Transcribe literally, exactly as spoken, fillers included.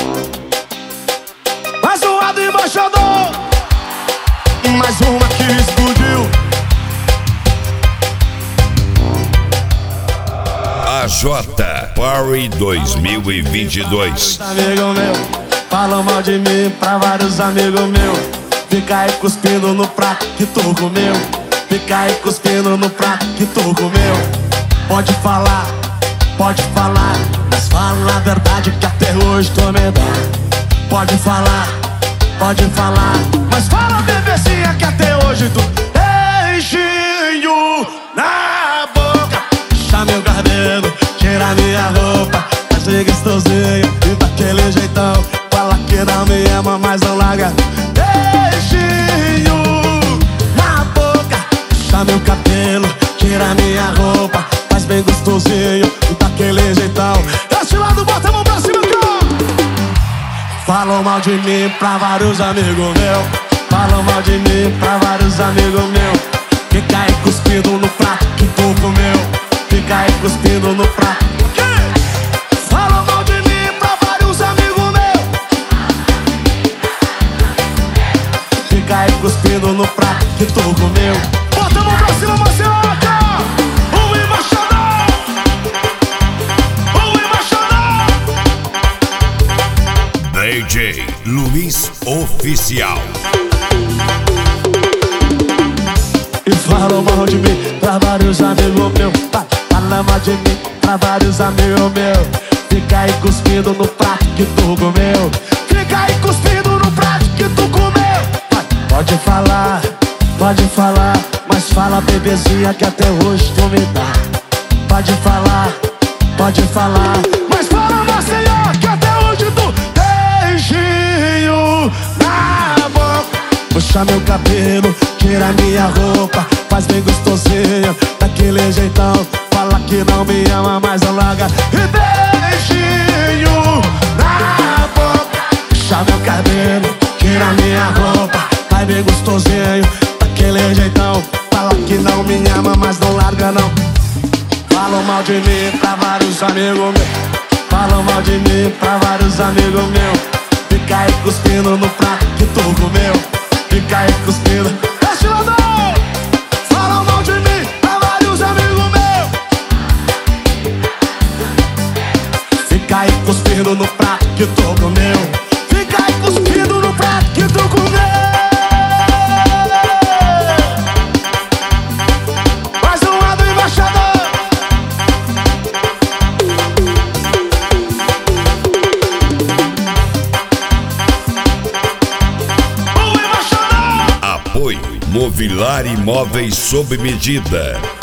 Mais uma do embaixador, mais uma que explodiu. A J Party dois mil e vinte e dois. Amigo meu, falam mal de mim pra vários amigos meus. Fica aí cuspindo no prato que tu comeu. Fica aí cuspindo no prato que tu comeu. Pode falar, pode falar, mas fala a verdade que até hoje tu me dá. Pode falar, pode falar, mas fala bebezinha que até hoje tu beijinho na boca. Puxa meu cabelo, tira minha roupa, faz bem gostosinho e daquele jeitão. Fala que não me ama, mas não larga. Beijinho na boca, puxa meu cabelo, tira minha roupa, faz bem gostosinho e daquele jeitão. Desse lado, bota a mão pra cima, cara. Falam mal de mim pra vários amigos meus. Falam mal de mim pra vários amigos meus. Fica aí cuspindo no prato que tu comeu. Fica aí cuspindo no prato. Falam mal de mim pra vários amigos meus. Fica aí cuspindo no prato que tu comeu. Bota a mão pra cima, Marceloca. O embaixador, o embaixador. D J Luiz Oficial. E falam mal de mim pra vários amigos meus. Fala mal de mim pra vários amigos meus. Fica aí cuspindo no prato que tu comeu. Fica aí cuspindo no prato que tu comeu. Pode falar, pode falar, mas fala bebezinha que até hoje tu me dá. Pode falar, pode falar, mas fala Maceió que até hoje tu beijinho na boca. Puxa meu cabelo, tira minha roupa, faz bem gostosinho daquele jeitão. Fala que não me ama, mas não larga. E beijinho na boca. Puxa meu cabelo, tira minha roupa, faz bem gostosinho daquele jeitão. Fala que não me ama, mas não larga não. Falam mal de mim pra vários amigos meus. Falam mal de mim pra vários amigos meus. Fica aí cuspindo no prato que tu comeu. Fica aí cuspindo. Este lado! Falam mal de mim pra vários amigos meus. Fica aí cuspindo no prato que tu comeu. Fica aí cuspindo no prato que tu comeu. Mais uma do embaixador. Apoio Mobilar Imóveis sob medida.